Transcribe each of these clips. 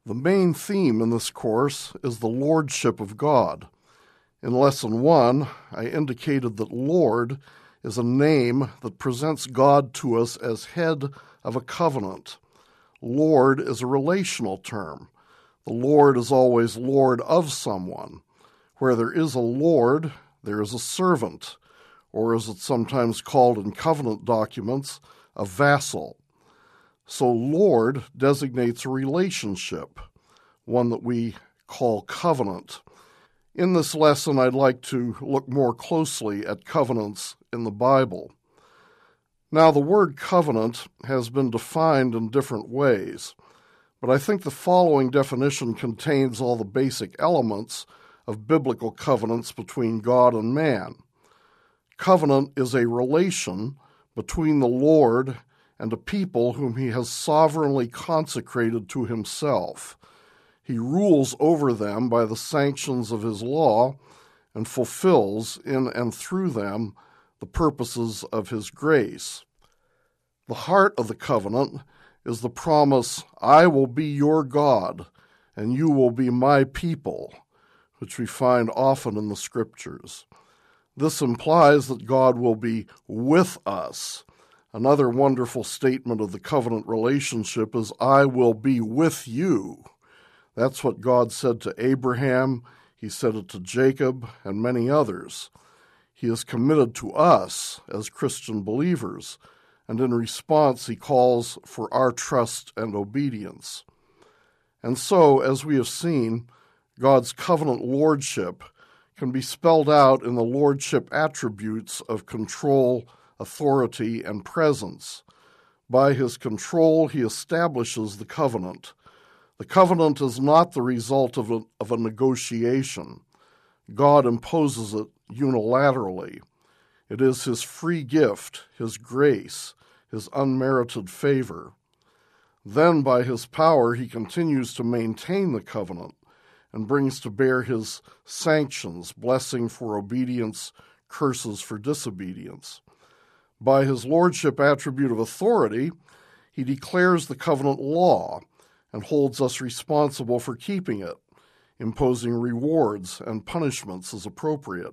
The main theme in this course is the Lordship of God. In Lesson 1, I indicated that Lord is a name that presents God to us as head of a covenant. Lord is a relational term. The Lord is always Lord of someone. Where there is a Lord, there is a servant, or as it's sometimes called in covenant documents, a vassal. So Lord designates a relationship, one that we call covenant. In this lesson, I'd like to look more closely at covenants in the Bible. Now, the word covenant has been defined in different ways, but I think the following definition contains all the basic elements of biblical covenants between God and man. Covenant is a relation between the Lord and a people whom he has sovereignly consecrated to himself. He rules over them by the sanctions of his law and fulfills in and through them the purposes of his grace. The heart of the covenant is the promise, I will be your God, and you will be my people, which we find often in the Scriptures. This implies that God will be with us. Another wonderful statement of the covenant relationship is, I will be with you. That's what God said to Abraham. He said it to Jacob and many others. He is committed to us as Christian believers, and in response he calls for our trust and obedience. And so, as we have seen, God's covenant lordship can be spelled out in the lordship attributes of control, authority, and presence. By his control, he establishes the covenant. The covenant is not the result of a negotiation. God imposes it unilaterally. It is his free gift, his grace, his unmerited favor. Then, by his power, he continues to maintain the covenant and brings to bear his sanctions, blessing for obedience, curses for disobedience. By his lordship attribute of authority, he declares the covenant law and holds us responsible for keeping it, imposing rewards and punishments as appropriate.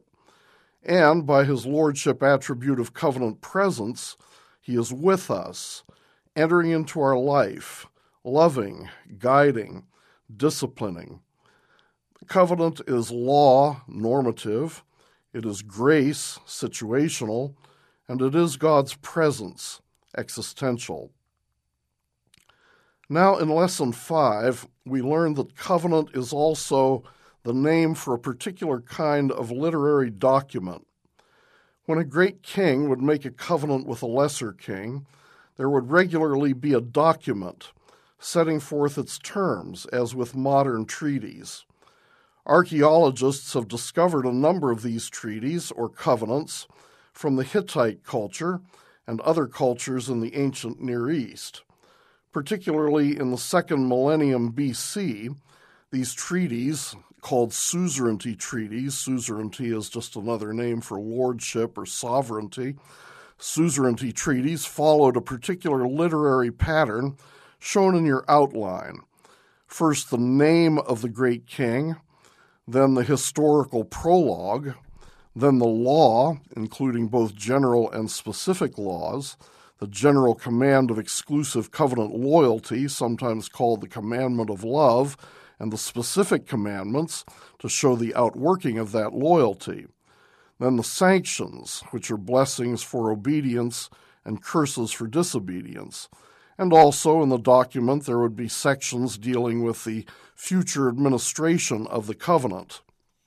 And by his lordship attribute of covenant presence, he is with us, entering into our life, loving, guiding, disciplining. The covenant is law, normative, it is grace, situational, and it is God's presence, existential. Now, in Lesson 5, we learned that covenant is also the name for a particular kind of literary document. When a great king would make a covenant with a lesser king, there would regularly be a document setting forth its terms, as with modern treaties. Archaeologists have discovered a number of these treaties or covenants from the Hittite culture and other cultures in the ancient Near East. Particularly in the second millennium BC, these treaties, called suzerainty treaties, suzerainty is just another name for lordship or sovereignty, suzerainty treaties followed a particular literary pattern shown in your outline. First, the name of the great king, then the historical prologue, then the law, including both general and specific laws, the general command of exclusive covenant loyalty, sometimes called the commandment of love, and the specific commandments to show the outworking of that loyalty. Then the sanctions, which are blessings for obedience and curses for disobedience. And also in the document there would be sections dealing with the future administration of the covenant.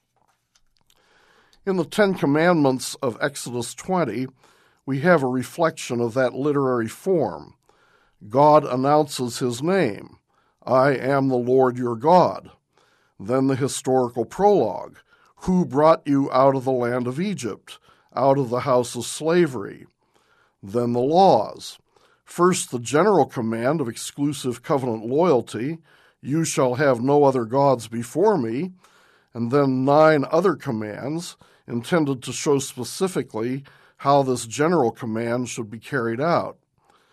In the Ten Commandments of Exodus 20, we have a reflection of that literary form. God announces his name, I am the Lord your God. Then the historical prologue, who brought you out of the land of Egypt, out of the house of slavery. Then the laws. First, the general command of exclusive covenant loyalty, you shall have no other gods before me, and then 9 other commands intended to show specifically how this general command should be carried out.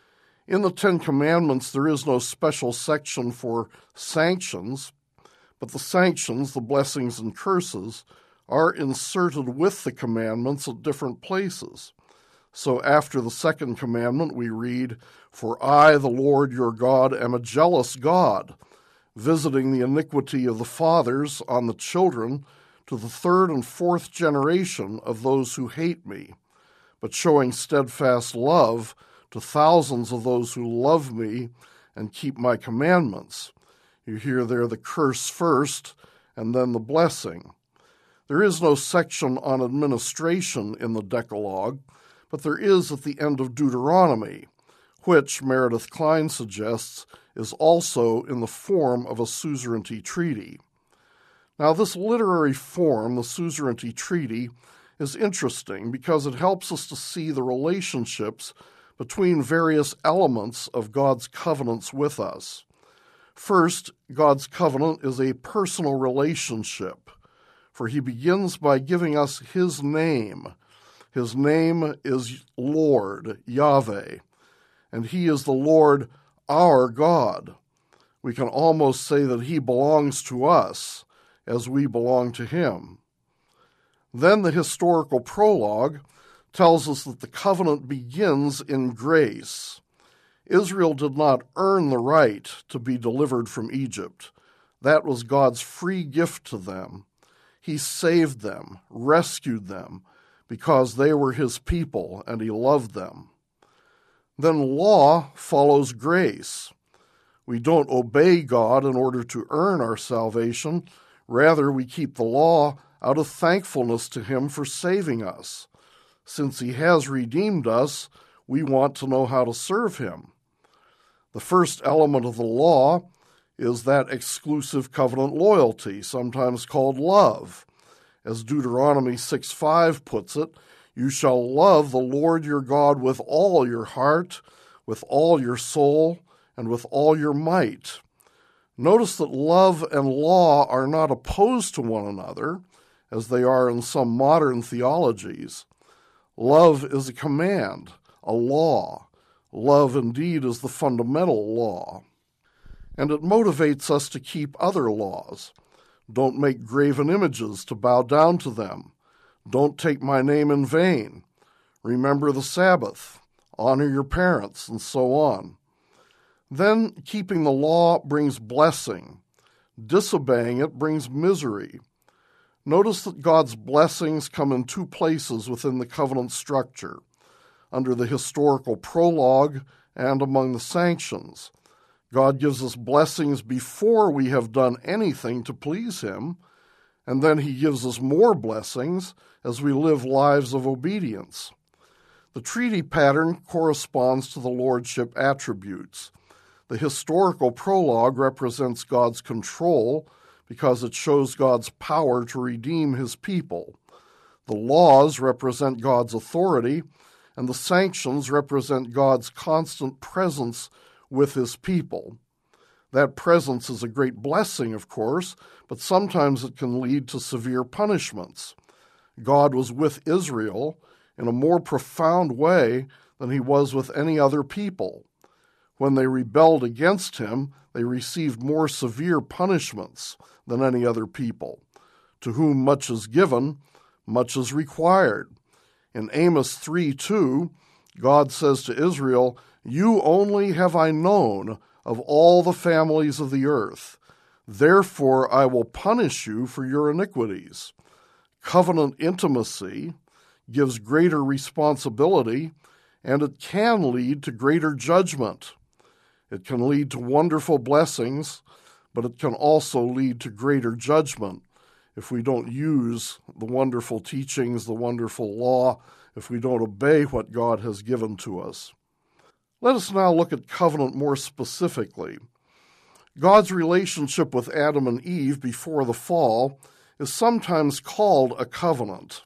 In the Ten Commandments, there is no special section for sanctions, but the sanctions, the blessings and curses, are inserted with the commandments at different places. So after the second commandment, we read, "For I, the Lord your God, am a jealous God, visiting the iniquity of the fathers on the children to the third and fourth generation of those who hate me, but showing steadfast love to thousands of those who love me and keep my commandments." You hear there the curse first and then the blessing. There is no section on administration in the Decalogue, but there is at the end of Deuteronomy, which, Meredith Kline suggests, is also in the form of a suzerainty treaty. Now, this literary form, the suzerainty treaty, is interesting because it helps us to see the relationships between various elements of God's covenants with us. First, God's covenant is a personal relationship, for he begins by giving us his name. His name is Lord, Yahweh, and he is the Lord, our God. We can almost say that he belongs to us as we belong to him. Then the historical prologue tells us that the covenant begins in grace. Israel did not earn the right to be delivered from Egypt. That was God's free gift to them. He saved them, rescued them, because they were his people and he loved them. Then law follows grace. We don't obey God in order to earn our salvation. Rather, we keep the law out of thankfulness to him for saving us. Since he has redeemed us, we want to know how to serve him. The first element of the law is that exclusive covenant loyalty, sometimes called love. As Deuteronomy 6:5 puts it, "You shall love the Lord your God with all your heart, with all your soul, and with all your might." Notice that love and law are not opposed to one another, as they are in some modern theologies. Love is a command, a law. Love indeed is the fundamental law. And it motivates us to keep other laws. Don't make graven images to bow down to them. Don't take my name in vain. Remember the Sabbath. Honor your parents, and so on. Then keeping the law brings blessing. Disobeying it brings misery. Notice that God's blessings come in two places within the covenant structure, under the historical prologue and among the sanctions. God gives us blessings before we have done anything to please him, and then he gives us more blessings as we live lives of obedience. The treaty pattern corresponds to the lordship attributes. The historical prologue represents God's control because it shows God's power to redeem his people. The laws represent God's authority, and the sanctions represent God's constant presence with his people. That presence is a great blessing, of course, but sometimes it can lead to severe punishments. God was with Israel in a more profound way than he was with any other people. When they rebelled against him, they received more severe punishments than any other people. To whom much is given, much is required. In Amos 3:2, God says to Israel, "You only have I known of all the families of the earth. Therefore I will punish you for your iniquities." Covenant intimacy gives greater responsibility, and it can lead to greater judgment. It can lead to wonderful blessings, but it can also lead to greater judgment if we don't use the wonderful teachings, the wonderful law, if we don't obey what God has given to us. Let us now look at covenant more specifically. God's relationship with Adam and Eve before the fall is sometimes called a covenant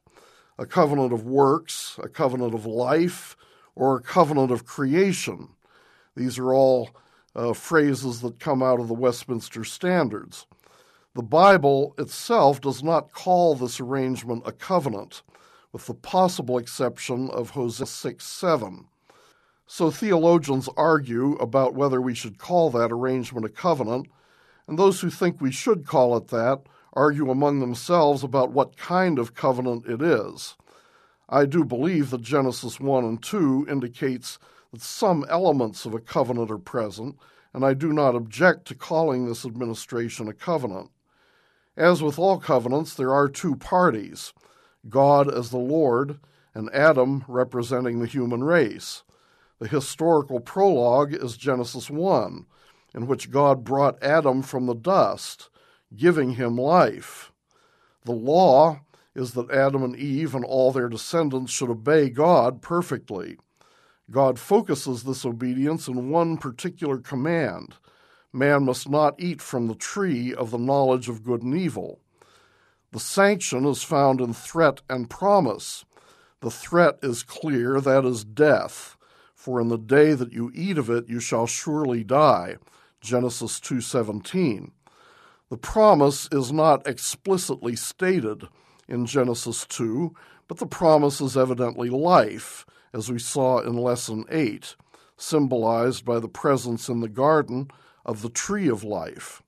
of works, a covenant of life, or a covenant of creation. These are all phrases that come out of the Westminster Standards. The Bible itself does not call this arrangement a covenant, with the possible exception of Hosea 6:7. So theologians argue about whether we should call that arrangement a covenant, and those who think we should call it that argue among themselves about what kind of covenant it is. I do believe that Genesis 1 and 2 indicates that some elements of a covenant are present, and I do not object to calling this administration a covenant. As with all covenants, there are two parties, God as the Lord, and Adam representing the human race. The historical prologue is Genesis 1, in which God brought Adam from the dust, giving him life. The law is that Adam and Eve and all their descendants should obey God perfectly. God focuses this obedience in one particular command. Man must not eat from the tree of the knowledge of good and evil. The sanction is found in threat and promise. The threat is clear, that is death. For in the day that you eat of it, you shall surely die. Genesis 2:17. The promise is not explicitly stated in Genesis 2, but the promise is evidently life, as we saw in Lesson 8, symbolized by the presence in the garden of the tree of life.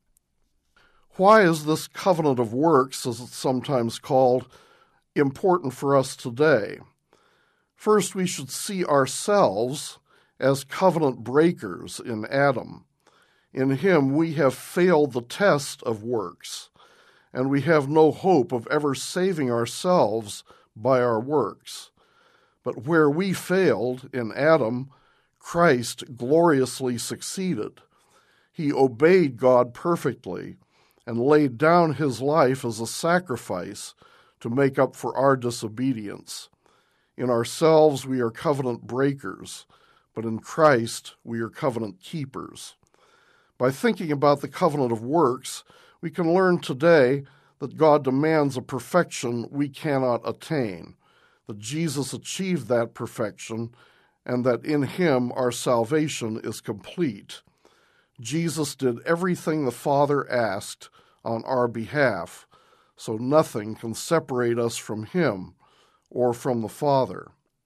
Why is this covenant of works, as it's sometimes called, important for us today? First, we should see ourselves as covenant breakers in Adam. In him we have failed the test of works, and we have no hope of ever saving ourselves by our works. But where we failed, in Adam, Christ gloriously succeeded. He obeyed God perfectly and laid down his life as a sacrifice to make up for our disobedience. In ourselves we are covenant breakers, but in Christ we are covenant keepers. By thinking about the covenant of works, we can learn today that God demands a perfection we cannot attain, that Jesus achieved that perfection, and that in him our salvation is complete. Jesus did everything the Father asked on our behalf, so nothing can separate us from him or from the Father.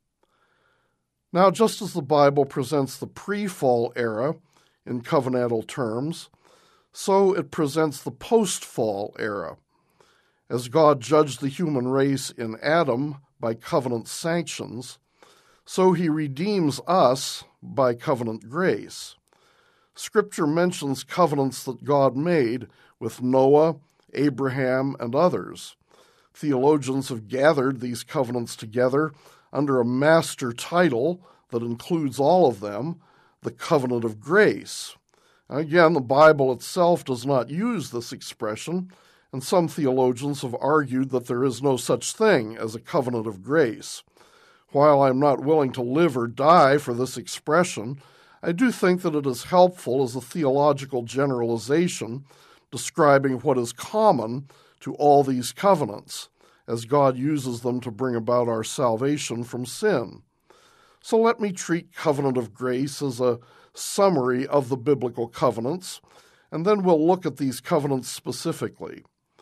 Now, just as the Bible presents the pre-fall era in covenantal terms, so it presents the post-fall era. As God judged the human race in Adam by covenant sanctions, so he redeems us by covenant grace. Scripture mentions covenants that God made with Noah, Abraham, and others. Theologians have gathered these covenants together under a master title that includes all of them, the covenant of grace. Again, the Bible itself does not use this expression, and some theologians have argued that there is no such thing as a covenant of grace. While I'm not willing to live or die for this expression, I do think that it is helpful as a theological generalization describing what is common to all these covenants, as God uses them to bring about our salvation from sin. So let me treat covenant of grace as a summary of the biblical covenants, and then we'll look at these covenants specifically.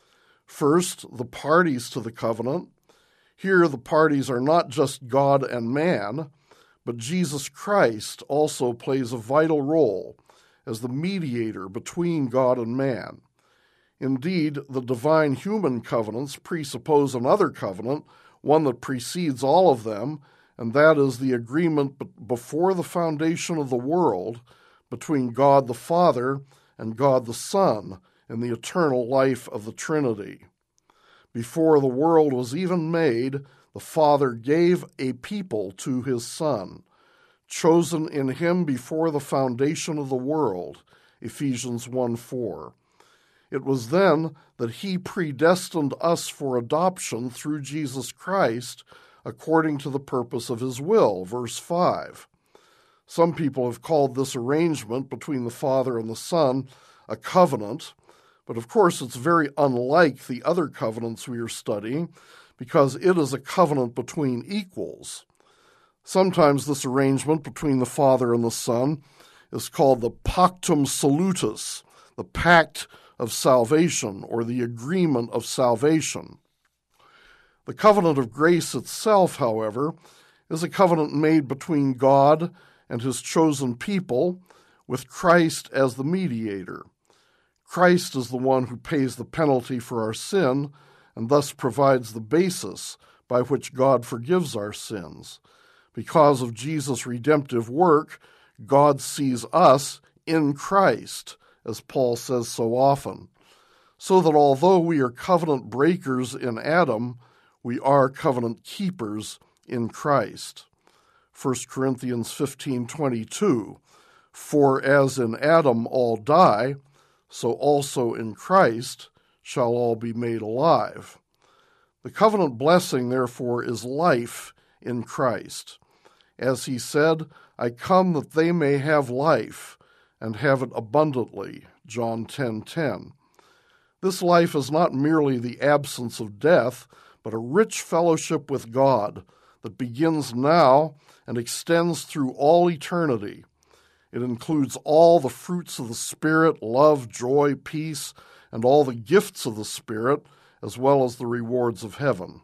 First, the parties to the covenant. Here the parties are not just God and man, but Jesus Christ also plays a vital role as the mediator between God and man. Indeed, the divine human covenants presuppose another covenant, one that precedes all of them, and that is the agreement before the foundation of the world between God the Father and God the Son in the eternal life of the Trinity. Before the world was even made, the Father gave a people to his Son, chosen in him before the foundation of the world, Ephesians 1:4. It was then that he predestined us for adoption through Jesus Christ according to the purpose of his will, verse 5. Some people have called this arrangement between the Father and the Son a covenant, but of course it's very unlike the other covenants we are studying because it is a covenant between equals. Sometimes this arrangement between the Father and the Son is called the pactum salutis, the pact of salvation or the agreement of salvation. The covenant of grace itself, however, is a covenant made between God and his chosen people, with Christ as the mediator. Christ is the one who pays the penalty for our sin and thus provides the basis by which God forgives our sins. Because of Jesus' redemptive work, God sees us in Christ, as Paul says so often, so that although we are covenant breakers in Adam, we are covenant keepers in Christ. 1 Corinthians 15:22, for as in Adam all die, so also in Christ shall all be made alive. The covenant blessing, therefore, is life in Christ. As he said, I come that they may have life, and have it abundantly, John 10:10. This life is not merely the absence of death, but a rich fellowship with God that begins now and extends through all eternity. It includes all the fruits of the Spirit, love, joy, peace, and all the gifts of the Spirit, as well as the rewards of heaven.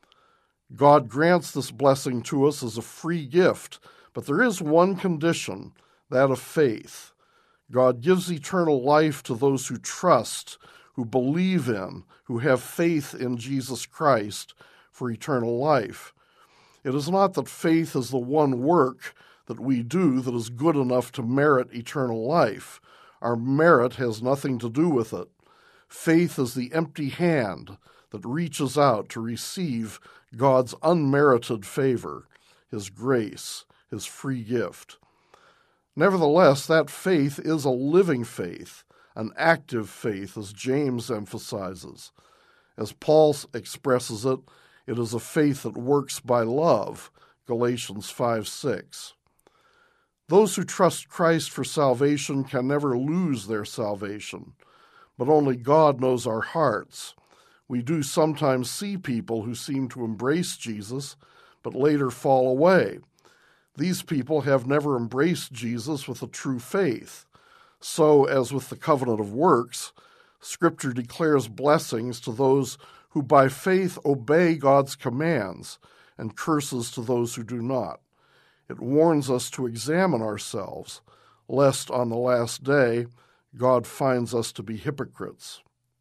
God grants this blessing to us as a free gift, but there is one condition, that of faith. God gives eternal life to those who trust, who believe in, who have faith in Jesus Christ for eternal life. It is not that faith is the one work that we do that is good enough to merit eternal life. Our merit has nothing to do with it. Faith is the empty hand that reaches out to receive God's unmerited favor, his grace, his free gift. Nevertheless, that faith is a living faith, an active faith, as James emphasizes. As Paul expresses it, it is a faith that works by love, Galatians 5:6. Those who trust Christ for salvation can never lose their salvation, but only God knows our hearts. We do sometimes see people who seem to embrace Jesus, but later fall away. These people have never embraced Jesus with a true faith. So, as with the covenant of works, Scripture declares blessings to those who by faith obey God's commands and curses to those who do not. It warns us to examine ourselves, lest on the last day God finds us to be hypocrites.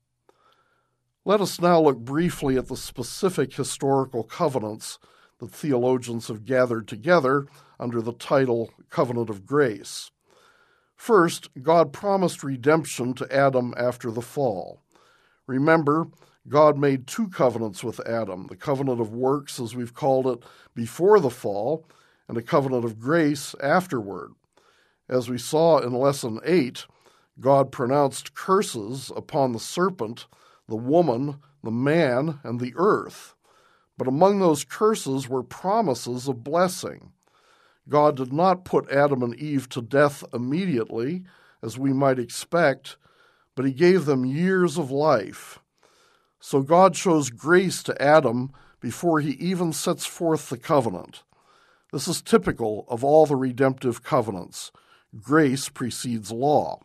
Let us now look briefly at the specific historical covenants that theologians have gathered together under the title Covenant of Grace. First, God promised redemption to Adam after the fall. Remember, God made two covenants with Adam, the covenant of works, as we've called it, before the fall, and a covenant of grace afterward. As we saw in Lesson 8, God pronounced curses upon the serpent, the woman, the man, and the earth. But among those curses were promises of blessing. God did not put Adam and Eve to death immediately, as we might expect, but he gave them years of life. So God shows grace to Adam before he even sets forth the covenant. This is typical of all the redemptive covenants. Grace precedes law.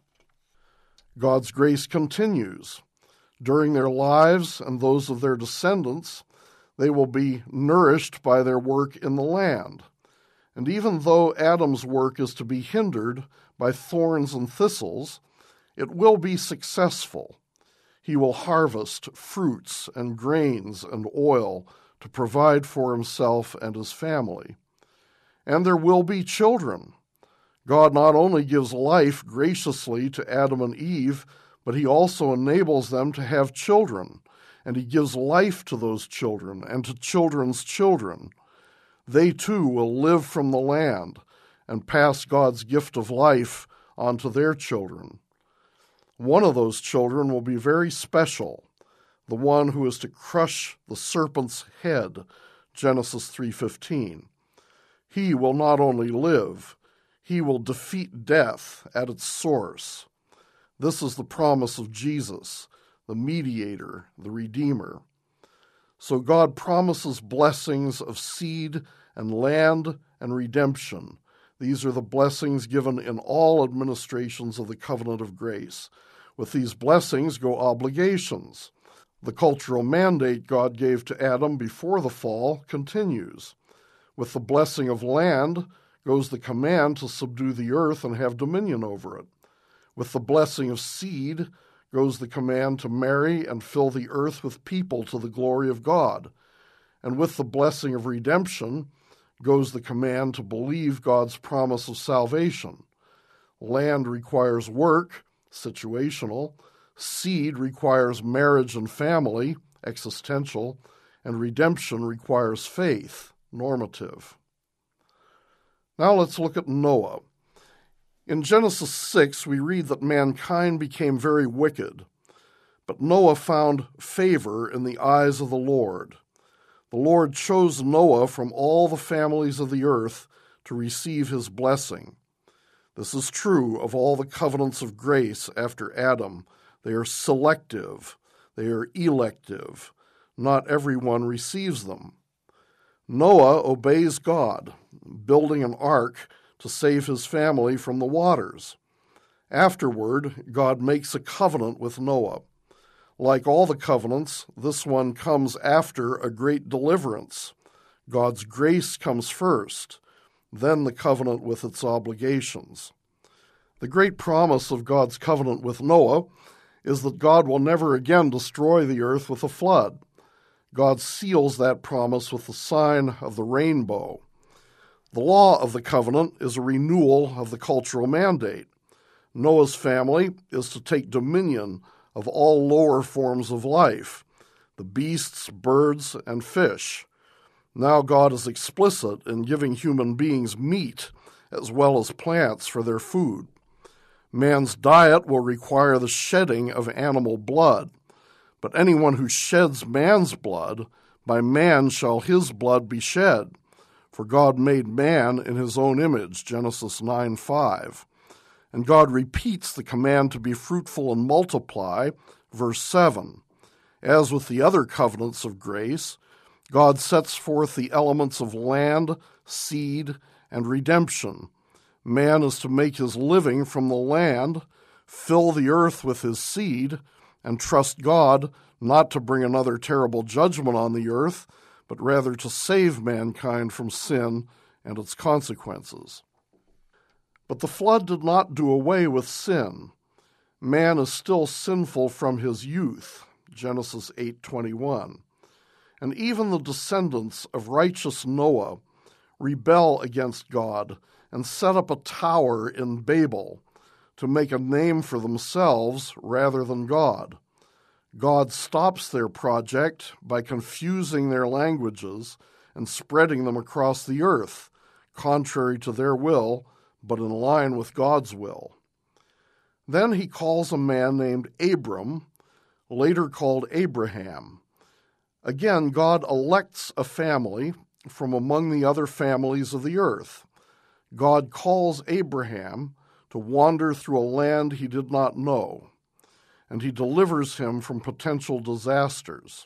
God's grace continues. During their lives and those of their descendants, they will be nourished by their work in the land. And even though Adam's work is to be hindered by thorns and thistles, it will be successful. He will harvest fruits and grains and oil to provide for himself and his family. And there will be children. God not only gives life graciously to Adam and Eve, but he also enables them to have children, and he gives life to those children and to children's children. They too will live from the land and pass God's gift of life on to their children. One of those children will be very special, the one who is to crush the serpent's head, Genesis 3:15. He will not only live, he will defeat death at its source. This is the promise of Jesus, the mediator, the Redeemer. So God promises blessings of seed and land and redemption. These are the blessings given in all administrations of the covenant of grace. With these blessings go obligations. The cultural mandate God gave to Adam before the fall continues. With the blessing of land goes the command to subdue the earth and have dominion over it. With the blessing of seed goes the command to marry and fill the earth with people to the glory of God. And with the blessing of redemption goes the command to believe God's promise of salvation. Land requires work, situational. Seed requires marriage and family, existential. And redemption requires faith, normative. Now let's look at Noah. In Genesis 6, we read that mankind became very wicked, but Noah found favor in the eyes of the Lord. The Lord chose Noah from all the families of the earth to receive his blessing. This is true of all the covenants of grace after Adam. They are selective. They are elective. Not everyone receives them. Noah obeys God, building an ark to save his family from the waters. Afterward, God makes a covenant with Noah. Like all the covenants, this one comes after a great deliverance. God's grace comes first, then the covenant with its obligations. The great promise of God's covenant with Noah is that God will never again destroy the earth with a flood. God seals that promise with the sign of the rainbow. The law of the covenant is a renewal of the cultural mandate. Noah's family is to take dominion of all lower forms of life, the beasts, birds, and fish. Now God is explicit in giving human beings meat as well as plants for their food. Man's diet will require the shedding of animal blood, but anyone who sheds man's blood, by man shall his blood be shed. For God made man in his own image, Genesis 9:5. And God repeats the command to be fruitful and multiply, verse 7. As with the other covenants of grace, God sets forth the elements of land, seed, and redemption. Man is to make his living from the land, fill the earth with his seed, and trust God not to bring another terrible judgment on the earth, but rather to save mankind from sin and its consequences. But the flood did not do away with sin. Man is still sinful from his youth, Genesis 8:21. And even the descendants of righteous Noah rebel against God and set up a tower in Babel to make a name for themselves rather than God. God stops their project by confusing their languages and spreading them across the earth, contrary to their will, but in line with God's will. Then he calls a man named Abram, later called Abraham. Again, God elects a family from among the other families of the earth. God calls Abraham to wander through a land he did not know, and he delivers him from potential disasters.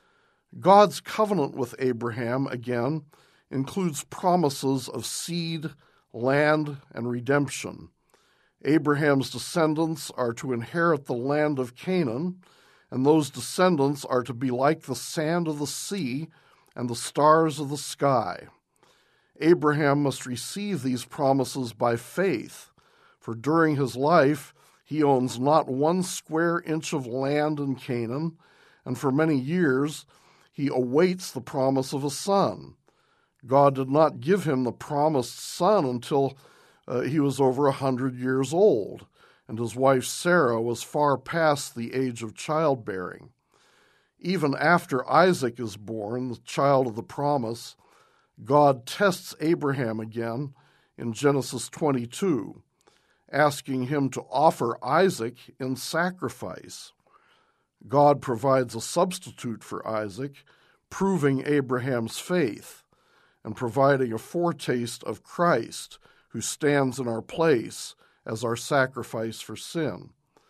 God's covenant with Abraham, again, includes promises of seed, land, and redemption. Abraham's descendants are to inherit the land of Canaan, and those descendants are to be like the sand of the sea and the stars of the sky. Abraham must receive these promises by faith, for during his life he owns not 1 square inch of land in Canaan, and for many years he awaits the promise of a son. God did not give him the promised son until he was over 100 years old, and his wife Sarah was far past the age of childbearing. Even after Isaac is born, the child of the promise, God tests Abraham again in Genesis 22, asking him to offer Isaac in sacrifice. God provides a substitute for Isaac, proving Abraham's faith and providing a foretaste of Christ, who stands in our place as our sacrifice for sin.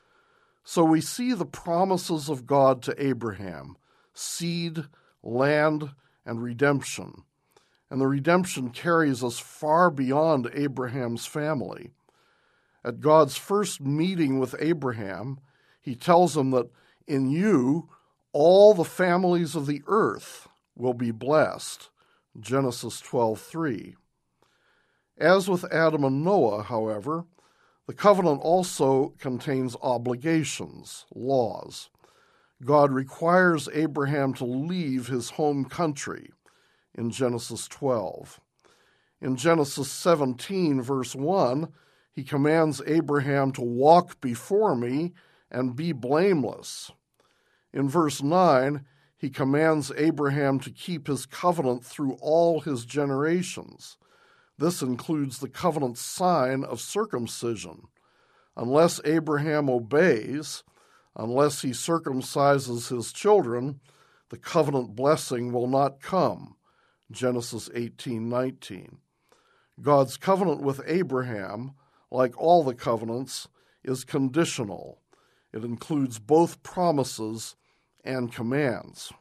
So we see the promises of God to Abraham: seed, land, and redemption. And the redemption carries us far beyond Abraham's family. At God's first meeting with Abraham, he tells him that in you all the families of the earth will be blessed. Genesis 12:3. As with Adam and Noah, however, the covenant also contains obligations, laws. God requires Abraham to leave his home country in Genesis 12. In Genesis 17, verse 1, he commands Abraham to walk before me and be blameless. In verse 9, he commands Abraham to keep his covenant through all his generations. This includes the covenant sign of circumcision. Unless Abraham obeys, unless he circumcises his children, the covenant blessing will not come. Genesis 18:19. God's covenant with Abraham, like all the covenants, is conditional. It includes both promises and commands.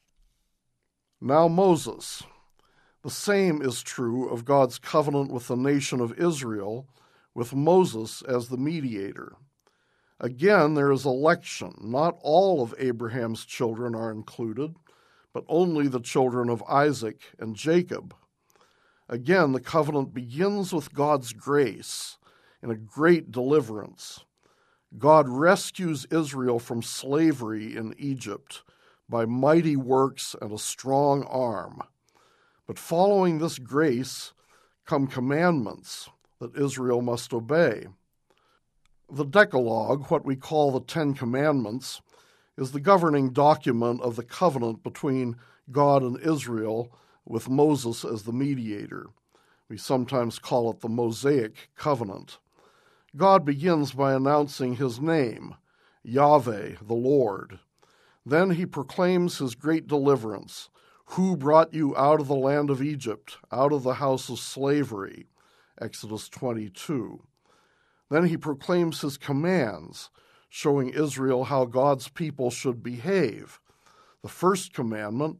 Now Moses. The same is true of God's covenant with the nation of Israel, with Moses as the mediator. Again, there is election. Not all of Abraham's children are included, but only the children of Isaac and Jacob. Again, the covenant begins with God's grace in a great deliverance. God rescues Israel from slavery in Egypt by mighty works and a strong arm. But following this grace come commandments that Israel must obey. The Decalogue, what we call the Ten Commandments, is the governing document of the covenant between God and Israel, with Moses as the mediator. We sometimes call it the Mosaic covenant. God begins by announcing his name, Yahweh, the Lord. Then he proclaims his great deliverance. Who brought you out of the land of Egypt, out of the house of slavery? Exodus 22. Then he proclaims his commands, showing Israel how God's people should behave. The first commandment,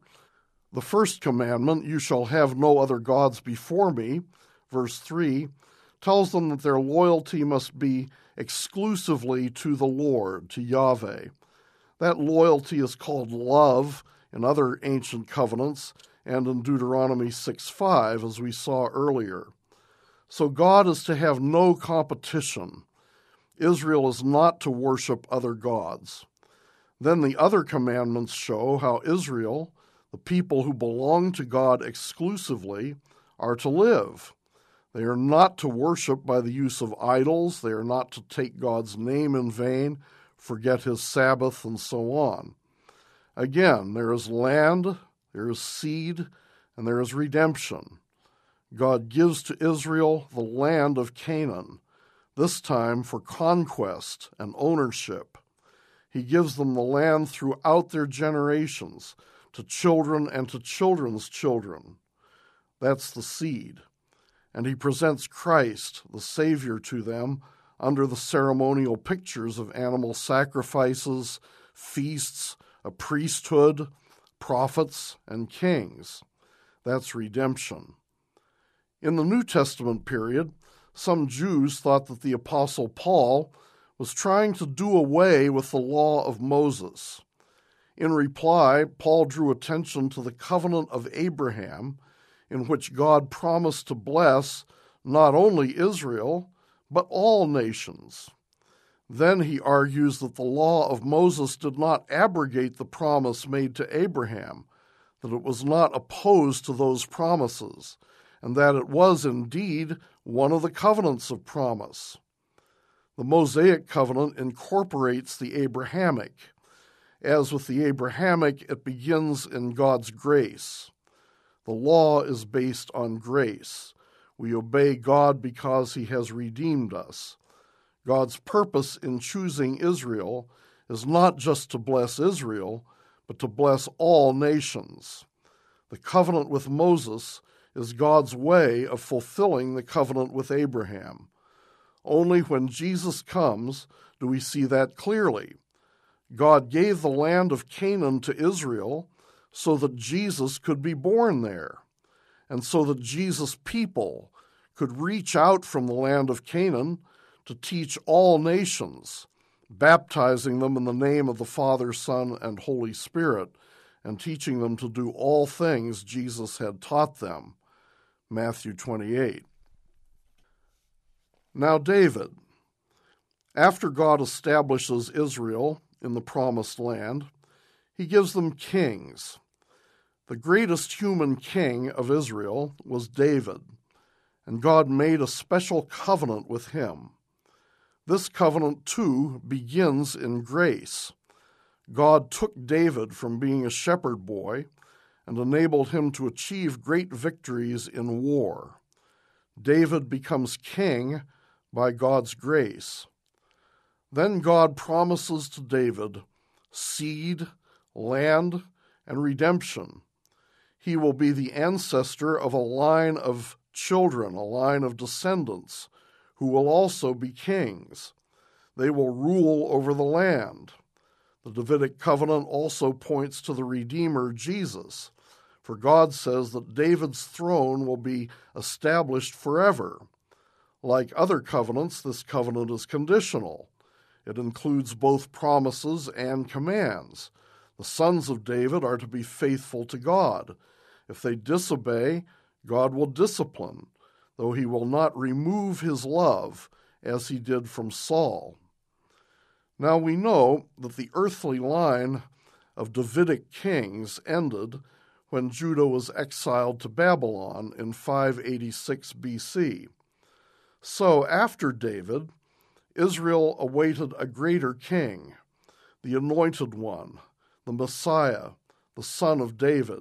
you shall have no other gods before me, verse 3, tells them that their loyalty must be exclusively to the Lord, to Yahweh. That loyalty is called love in other ancient covenants and in Deuteronomy 6:5, as we saw earlier. So God is to have no competition. Israel is not to worship other gods. Then the other commandments show how Israel, the people who belong to God exclusively, are to live. They are not to worship by the use of idols. They are not to take God's name in vain, forget his Sabbath, and so on. Again, there is land, there is seed, and there is redemption. God gives to Israel the land of Canaan, this time for conquest and ownership. He gives them the land throughout their generations, to children and to children's children. That's the seed. And he presents Christ, the Savior, to them under the ceremonial pictures of animal sacrifices, feasts, a priesthood, prophets, and kings. That's redemption. In the New Testament period, some Jews thought that the Apostle Paul was trying to do away with the law of Moses. In reply, Paul drew attention to the covenant of Abraham, in which God promised to bless not only Israel, but all nations. Then he argues that the law of Moses did not abrogate the promise made to Abraham, that it was not opposed to those promises, and that it was indeed one of the covenants of promise. The Mosaic covenant incorporates the Abrahamic. As with the Abrahamic, it begins in God's grace. The law is based on grace. We obey God because he has redeemed us. God's purpose in choosing Israel is not just to bless Israel, but to bless all nations. The covenant with Moses is God's way of fulfilling the covenant with Abraham. Only when Jesus comes do we see that clearly. God gave the land of Canaan to Israel so that Jesus could be born there, and so that Jesus' people could reach out from the land of Canaan to teach all nations, baptizing them in the name of the Father, Son, and Holy Spirit, and teaching them to do all things Jesus had taught them. Matthew 28. Now David, after God establishes Israel in the promised land, he gives them kings. The greatest human king of Israel was David, and God made a special covenant with him. This covenant, too, begins in grace. God took David from being a shepherd boy and enabled him to achieve great victories in war. David becomes king by God's grace. Then God promises to David seed, land, and redemption. He will be the ancestor of a line of children, a line of descendants, who will also be kings. They will rule over the land. The Davidic covenant also points to the Redeemer, Jesus, for God says that David's throne will be established forever. Like other covenants, this covenant is conditional. It includes both promises and commands. The sons of David are to be faithful to God. If they disobey, God will discipline, though he will not remove his love as he did from Saul. Now we know that the earthly line of Davidic kings ended when Judah was exiled to Babylon in 586 BC. So after David, Israel awaited a greater king, the Anointed One, the Messiah, the Son of David.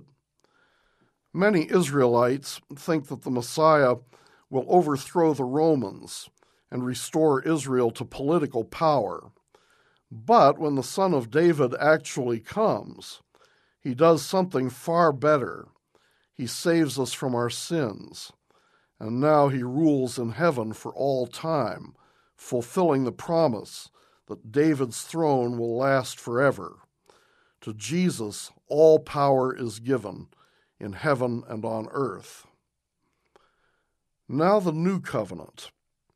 Many Israelites think that the Messiah will overthrow the Romans and restore Israel to political power. But when the Son of David actually comes, he does something far better. He saves us from our sins, and now he rules in heaven for all time, fulfilling the promise that David's throne will last forever. To Jesus, all power is given in heaven and on earth. Now the new covenant.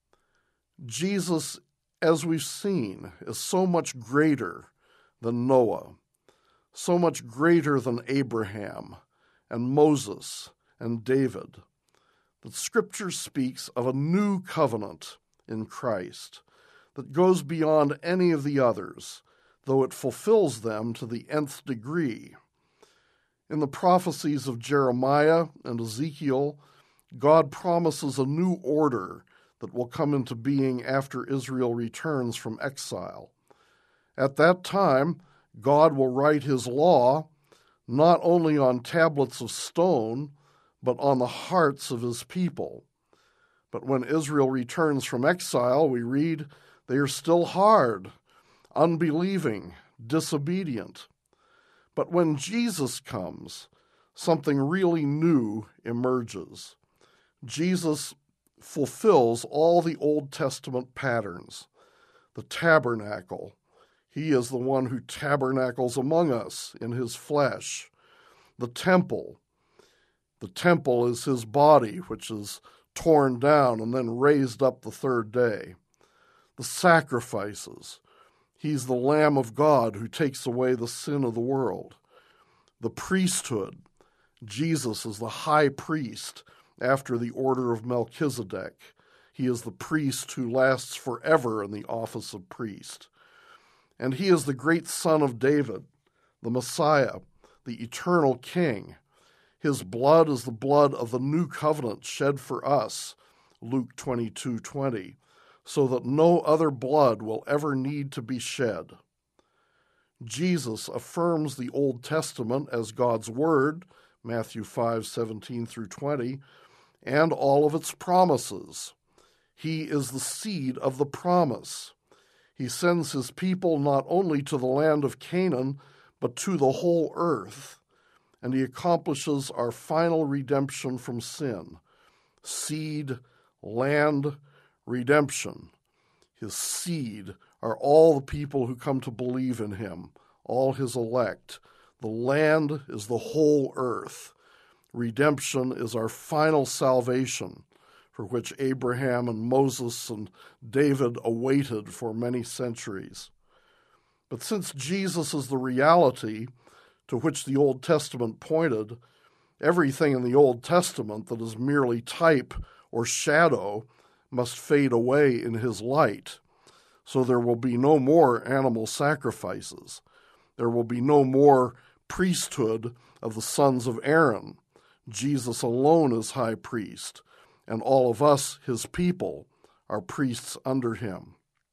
Jesus, as we've seen, is so much greater than Noah, so much greater than Abraham and Moses and David, that Scripture speaks of a new covenant in Christ that goes beyond any of the others, though it fulfills them to the nth degree. In the prophecies of Jeremiah and Ezekiel, God promises a new order that will come into being after Israel returns from exile. At that time, God will write his law not only on tablets of stone, but on the hearts of his people. But when Israel returns from exile, we read, they are still hard, unbelieving, disobedient. But when Jesus comes, something really new emerges. Jesus fulfills all the Old Testament patterns. The tabernacle. He is the one who tabernacles among us in his flesh. The temple. The temple is his body, which is torn down and then raised up the third day. The sacrifices. He's the Lamb of God who takes away the sin of the world. The priesthood. Jesus is the high priest after the order of Melchizedek. He is the priest who lasts forever in the office of priest. And he is the great Son of David, the Messiah, the eternal King. His blood is the blood of the new covenant shed for us, Luke 22:20, so that no other blood will ever need to be shed. Jesus affirms the Old Testament as God's Word, Matthew 5:17 through 20, and all of its promises. He is the seed of the promise. He sends his people not only to the land of Canaan, but to the whole earth, and he accomplishes our final redemption from sin. Seed, land, redemption. His seed are all the people who come to believe in him, all his elect. The land is the whole earth. Redemption is our final salvation, for which Abraham and Moses and David awaited for many centuries. But since Jesus is the reality to which the Old Testament pointed, everything in the Old Testament that is merely type or shadow must fade away in his light. So there will be no more animal sacrifices. There will be no more priesthood of the sons of Aaron. Jesus alone is high priest, and all of us, his people, are priests under him.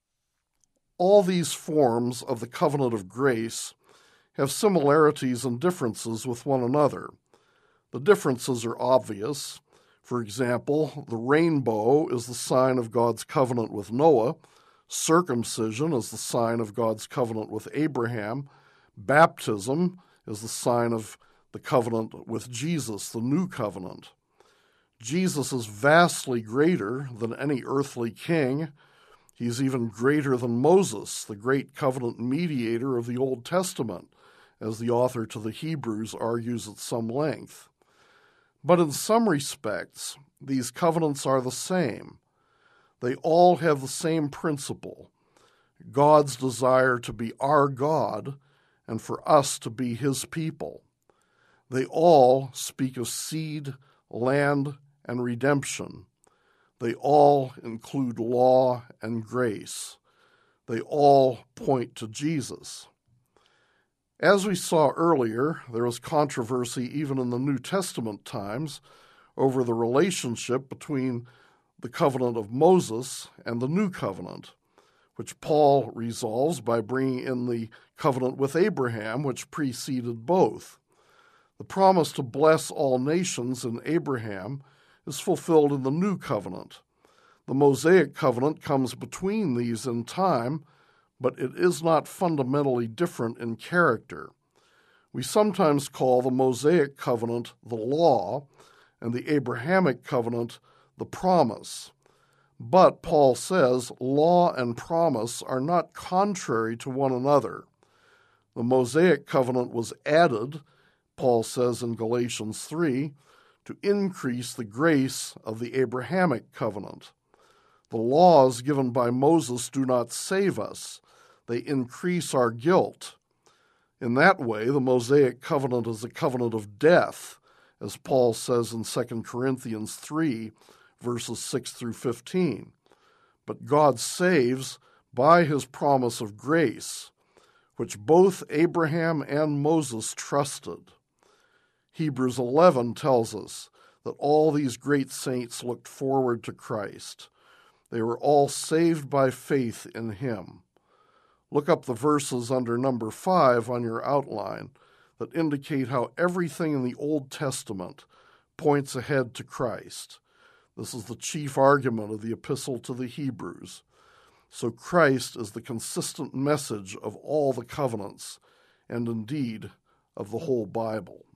All these forms of the covenant of grace have similarities and differences with one another. The differences are obvious. For example, the rainbow is the sign of God's covenant with Noah. Circumcision is the sign of God's covenant with Abraham. Baptism is the sign of the covenant with Jesus, the new covenant. Jesus is vastly greater than any earthly king. He's even greater than Moses, the great covenant mediator of the Old Testament, as the author to the Hebrews argues at some length. But in some respects, these covenants are the same. They all have the same principle: God's desire to be our God and for us to be his people. They all speak of seed, land, and redemption. They all include law and grace. They all point to Jesus. As we saw earlier, there was controversy even in the New Testament times over the relationship between the covenant of Moses and the new covenant, which Paul resolves by bringing in the covenant with Abraham, which preceded both. The promise to bless all nations in Abraham is fulfilled in the new covenant. The Mosaic covenant comes between these in time, but it is not fundamentally different in character. We sometimes call the Mosaic covenant the law and the Abrahamic covenant the promise. But Paul says law and promise are not contrary to one another. The Mosaic covenant was added, Paul says in Galatians 3, to increase the grace of the Abrahamic covenant. The laws given by Moses do not save us. They increase our guilt. In that way, the Mosaic covenant is a covenant of death, as Paul says in 2 Corinthians 3, verses 6 through 15. But God saves by his promise of grace, which both Abraham and Moses trusted. Hebrews 11 tells us that all these great saints looked forward to Christ. They were all saved by faith in him. Look up the verses under number 5 on your outline that indicate how everything in the Old Testament points ahead to Christ. This is the chief argument of the Epistle to the Hebrews. So Christ is the consistent message of all the covenants, and indeed of the whole Bible.